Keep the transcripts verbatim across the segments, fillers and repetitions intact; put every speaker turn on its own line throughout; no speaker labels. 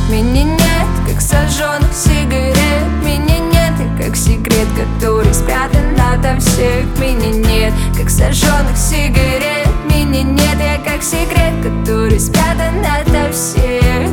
меня нет, как сожженных сигарет. Меня нет, и как секрет, который спрятан ото всех. Меня нет, как сожженных сигарет. Меня нет, я как секрет, который спрятан ото всех.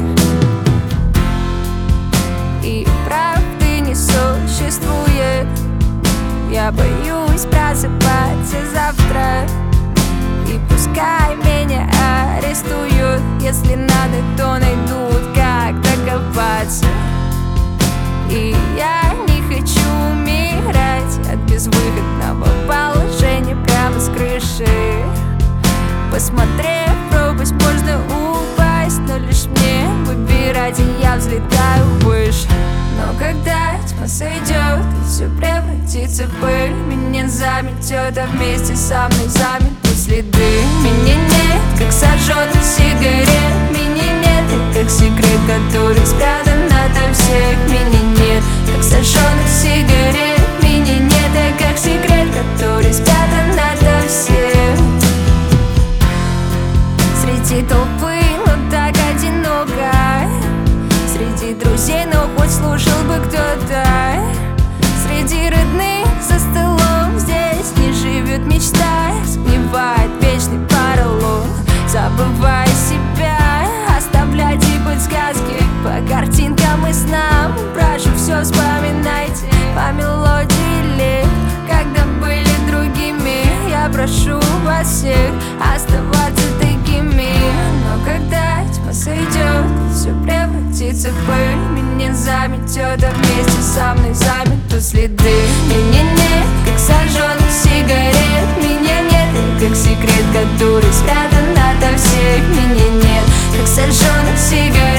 И правды не существует. Я боюсь просыпаться завтра. И пускай меня арестуют, если надо, то найдут, как докопаться. И я не хочу умирать от безвыходного положения прямо с крыши. Посмотрев пропасть, можно упасть, но лишь мне выбирать, и я взлетаю выше. Но когда тьма сойдет и все превратится в пыль, меня заметет, а вместе со мной заметут следы. Меня нет, как сожженных сигарет. Меня нет, и как секрет, который спрятан ото всех. Меня нет, как сожженных сигарет. Меня нет, и как секрет, который спрятан ото всех. Среди толпы, но так одиноко. Среди друзей, но хоть слушал бы кто-то. Среди родных за столом здесь не живет мечта. Сгнивает вечный поролон. Забывая себя, оставляйте подсказки по картинкам и снам. Прошу, все вспоминайте по мелодии лет, когда были другими. Я прошу вас всех оставаться такими. Но когда тьма сойдет, все превратится в пыль, меня заметет, а вместе со мной заметут следы. Меня нет, как сожженных сигарет. Меня нет, и как секрет, который спрятан ото всех. Меня нет, как сожженных сигарет.